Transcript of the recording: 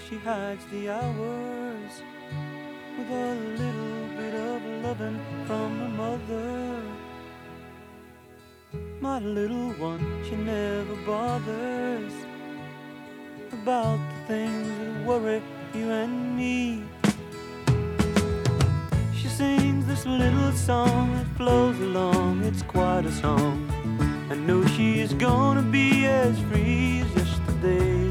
she hides the hours with a little bit of loving from her mother. My little one, she never bothers about the things that worry you and me. She sings this little song that flows along, it's quite a song. I know she is gonna be as free as yesterday.